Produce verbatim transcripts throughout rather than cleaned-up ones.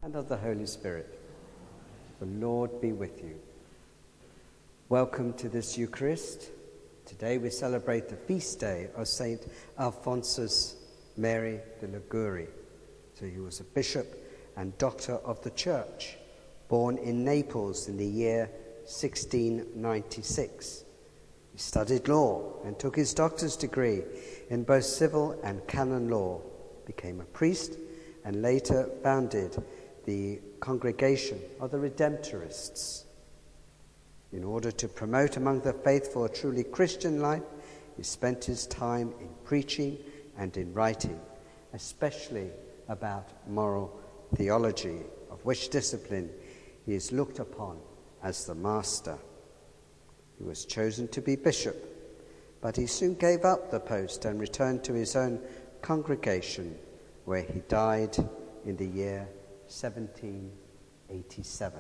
and of the Holy Spirit. The Lord be with you. Welcome to this Eucharist. Today we celebrate the feast day of Saint Alphonsus Mary de Liguori. So he was a bishop and doctor of the Church, born in Naples in the year sixteen ninety-six. He studied law and took his doctor's degree in both civil and canon law, became a priest, and later founded the Congregation of the Redemptorists. In order to promote among the faithful a truly Christian life, he spent his time in preaching and in writing, especially about moral theology, of which discipline he is looked upon as the master. He was chosen to be bishop, but he soon gave up the post and returned to his own congregation, where he died in the year seventeen eighty-seven.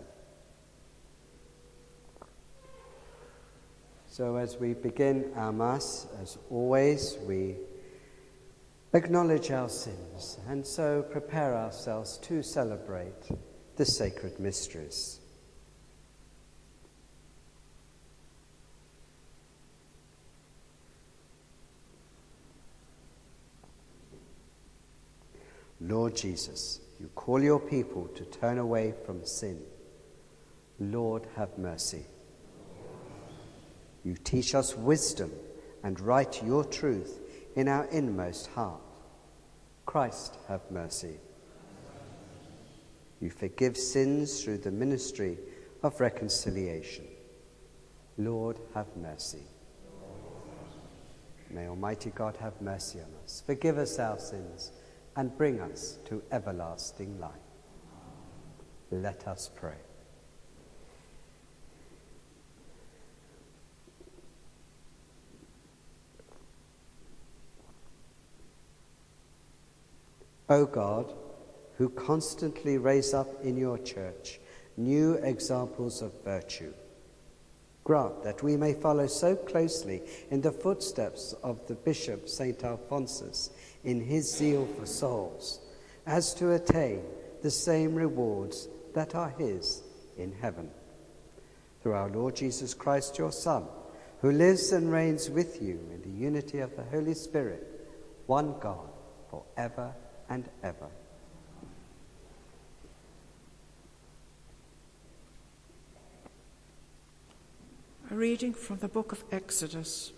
So as we begin our Mass, as always, we acknowledge our sins and so prepare ourselves to celebrate the sacred mysteries. Lord Jesus, you call your people to turn away from sin. Lord, have mercy. You teach us wisdom and write your truth in our inmost heart. Christ, have mercy. You forgive sins through the ministry of reconciliation. Lord, have mercy. May Almighty God have mercy on us, forgive us our sins, and bring us to everlasting life. Let us pray. O God, who constantly raise up in your church new examples of virtue, grant that we may follow so closely in the footsteps of the Bishop Saint Alphonsus in his zeal for souls, as to attain the same rewards that are his in heaven. Through our Lord Jesus Christ, your Son, who lives and reigns with you in the unity of the Holy Spirit, one God, for ever and ever. A reading from the book of Exodus.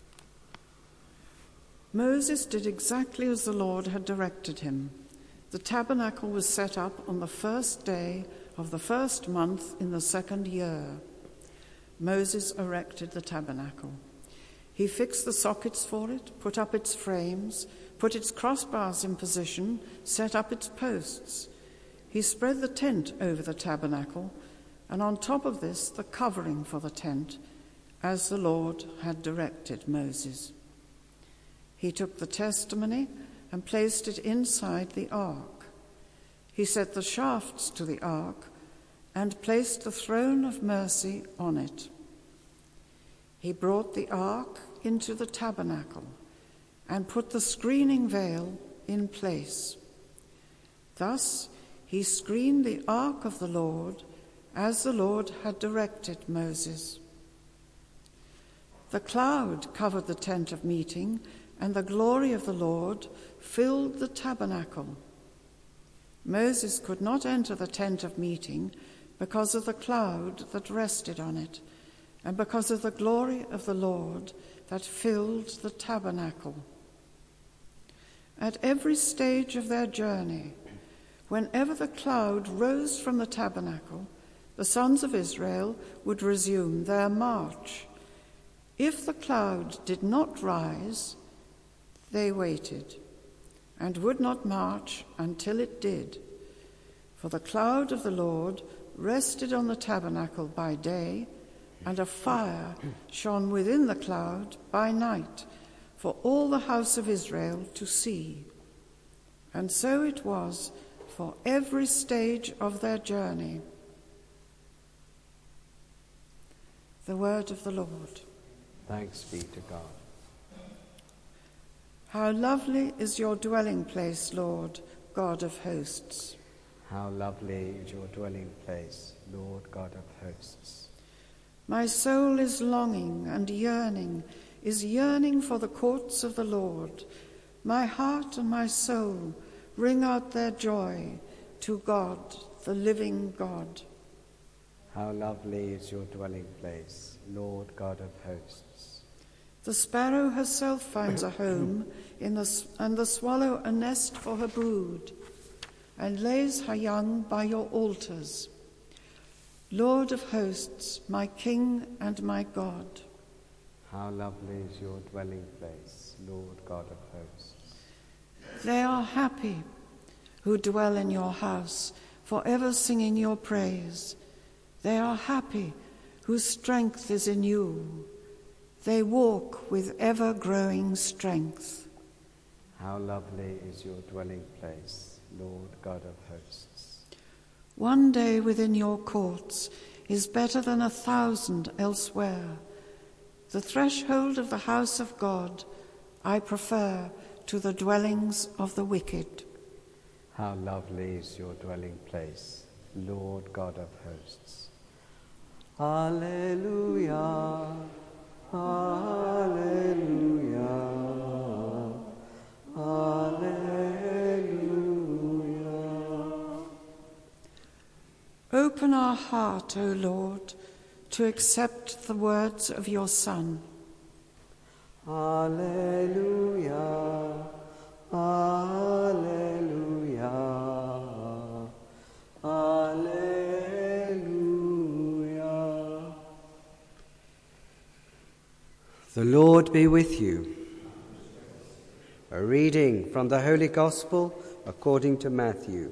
Moses did exactly as the Lord had directed him. The tabernacle was set up on the first day of the first month in the second year. Moses erected the tabernacle. He fixed the sockets for it, put up its frames, put its crossbars in position, set up its posts. He spread the tent over the tabernacle, and on top of this the covering for the tent, as the Lord had directed Moses. He took the testimony and placed it inside the ark. He set the shafts to the ark and placed the throne of mercy on it. He brought the ark into the tabernacle and put the screening veil in place. Thus he screened the ark of the Lord as the Lord had directed Moses. The cloud covered the tent of meeting, and the glory of the Lord filled the tabernacle. Moses could not enter the tent of meeting because of the cloud that rested on it, and because of the glory of the Lord that filled the tabernacle. At every stage of their journey, whenever the cloud rose from the tabernacle, the sons of Israel would resume their march. If the cloud did not rise, they waited and would not march until it did. For the cloud of the Lord rested on the tabernacle by day, and a fire shone within the cloud by night for all the house of Israel to see. And so it was for every stage of their journey. The word of the Lord. Thanks be to God. How lovely is your dwelling place, Lord, God of hosts. How lovely is your dwelling place, Lord God of hosts. My soul is longing and yearning, is yearning for the courts of the Lord. My heart and my soul ring out their joy to God, the living God. How lovely is your dwelling place, Lord God of hosts. The sparrow herself finds a home, in the, and the swallow a nest for her brood, and lays her young by your altars. Lord of hosts, my King and my God. How lovely is your dwelling place, Lord God of hosts. They are happy who dwell in your house, forever singing your praise. They are happy whose strength is in you. They walk with ever-growing strength. How lovely is your dwelling place, Lord God of hosts. One day within your courts is better than a thousand elsewhere. The threshold of the house of God I prefer to the dwellings of the wicked. How lovely is your dwelling place, Lord God of hosts. Alleluia, alleluia, alleluia. Open our heart, O Lord, to accept the words of your Son. Alleluia, alleluia, alleluia. The Lord be with you. A reading from the Holy Gospel according to Matthew.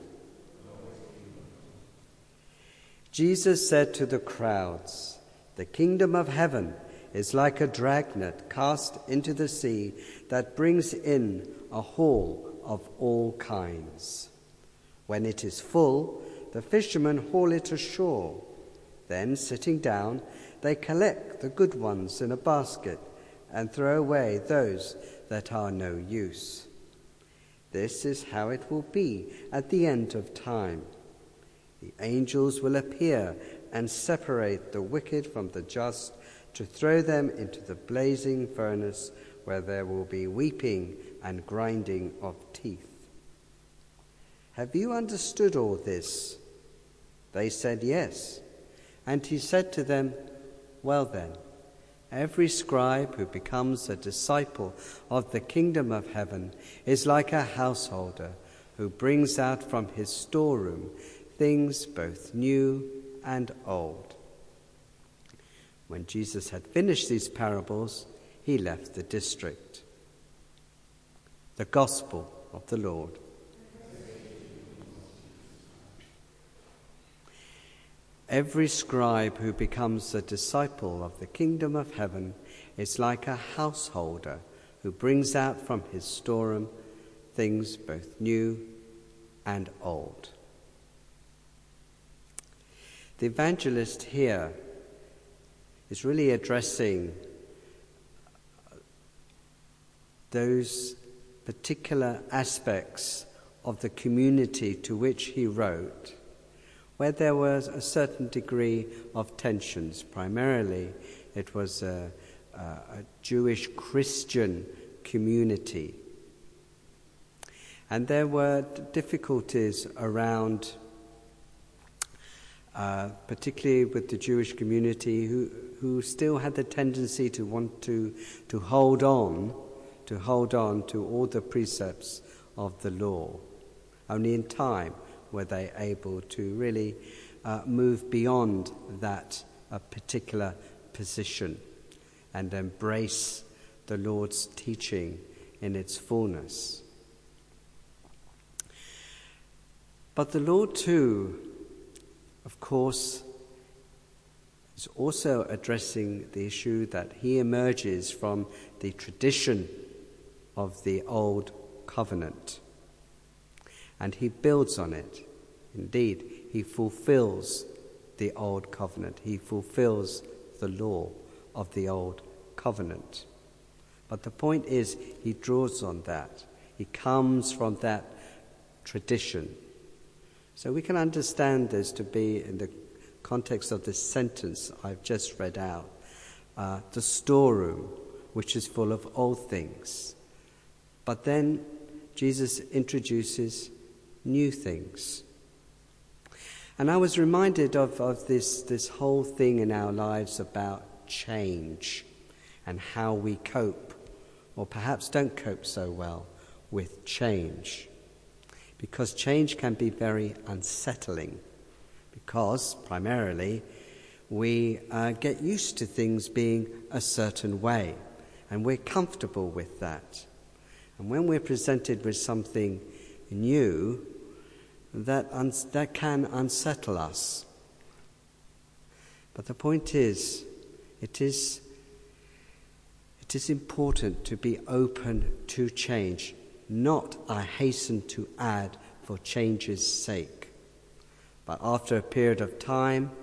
Jesus said to the crowds, "The kingdom of heaven is like a dragnet cast into the sea that brings in a haul of all kinds. When it is full, the fishermen haul it ashore. Then, sitting down, they collect the good ones in a basket and throw away those that are no use. This is how it will be at the end of time. The angels will appear and separate the wicked from the just to throw them into the blazing furnace where there will be weeping and grinding of teeth." "Have you understood all this?" They said, "Yes." And he said to them, "Well then, every scribe who becomes a disciple of the kingdom of heaven is like a householder who brings out from his storeroom things both new and old." When Jesus had finished these parables, he left the district. The Gospel of the Lord. Every scribe who becomes a disciple of the kingdom of heaven is like a householder who brings out from his storeroom things both new and old. The evangelist here is really addressing those particular aspects of the community to which he wrote, where there was a certain degree of tensions. Primarily, it was a, a, a Jewish Christian community. And there were difficulties around, uh, particularly with the Jewish community, who, who still had the tendency to want to, to hold on, to hold on to all the precepts of the law. Only in time were they able to really uh, move beyond that uh, particular position and embrace the Lord's teaching in its fullness. But the Lord too, of course, is also addressing the issue that he emerges from the tradition of the old covenant. And he builds on it. Indeed, he fulfills the old covenant. He fulfills the law of the old covenant. But the point is, he draws on that. He comes from that tradition So we can understand this to be, in the context of this sentence I've just read out, uh, the storeroom, which is full of old things. But then Jesus introduces new things. And I was reminded of, of this, this whole thing in our lives about change and how we cope, or perhaps don't cope so well with change. Because change can be very unsettling, because primarily we uh, get used to things being a certain way, and we're comfortable with that. And when we're presented with something new, that uns- that can unsettle us. But the point is, it is it is important to be open to change, not, I hasten to add, for change's sake. But after a period of time,